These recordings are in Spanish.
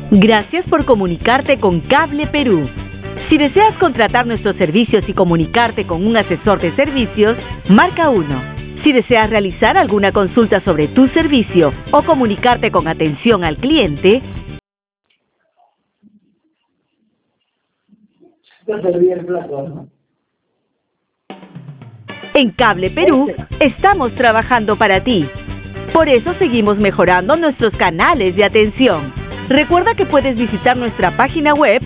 Gracias por comunicarte con Cable Perú. Si deseas contratar nuestros servicios y comunicarte con un asesor de servicios, marca 1. Si deseas realizar alguna consulta sobre tu servicio o comunicarte con atención al cliente, en Cable Perú estamos trabajando para ti. Por eso seguimos mejorando nuestros canales de atención. Recuerda que puedes visitar nuestra página web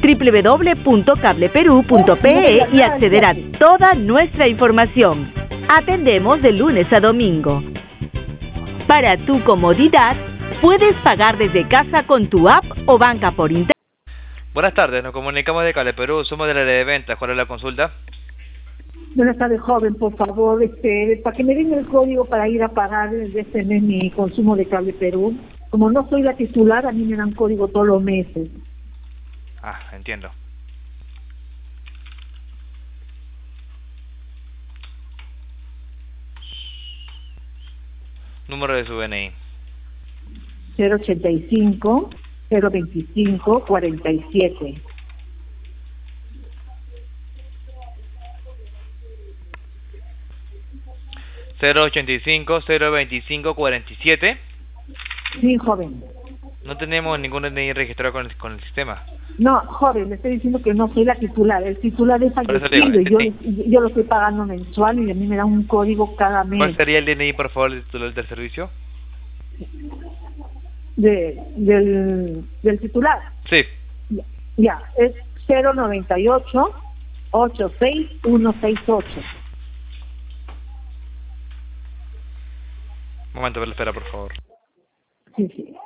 www.cableperú.pe y acceder a toda nuestra información. Atendemos de lunes a domingo. Para tu comodidad, puedes pagar desde casa con tu app o banca por internet. Buenas tardes, nos comunicamos de Cable Perú, somos del área de ventas. ¿Cuál es la consulta? Buenas tardes, joven, por favor, para que me den el código para ir a pagar de este mes mi consumo de Cable Perú. Como no soy la titular, a mí me dan código todos los meses. Ah, entiendo. Número de su DNI. 085 025 47. ¿085-025-47? Sí, joven. No tenemos ningún DNI registrado con el sistema. No, joven, le estoy diciendo que no soy la titular. El titular es fallecido y yo lo estoy pagando mensual y a mí me dan un código cada mes. ¿Cuál sería el DNI, por favor, del titular del servicio? Del titular. Sí. Ya, es 098 86168. Un momento, pero espera, por favor. Sí, sí.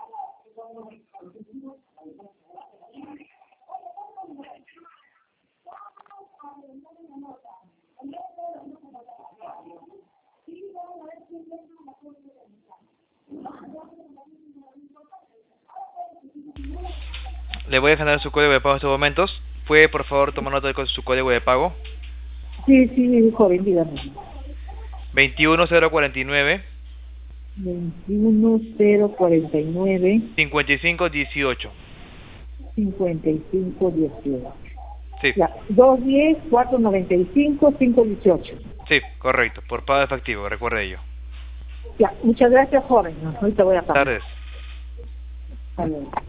Le voy a generar su código de pago en estos momentos. ¿Puede, por favor, tomar nota de su código de pago? Sí, sí, joven, dígame. 21049 21049 5518. 5518. Sí. Ya, 210 495 518. Sí, correcto. Por pago efectivo, recuerde ello. Ya, muchas gracias, joven. Ahorita voy a pagar. Tardes. Hasta luego.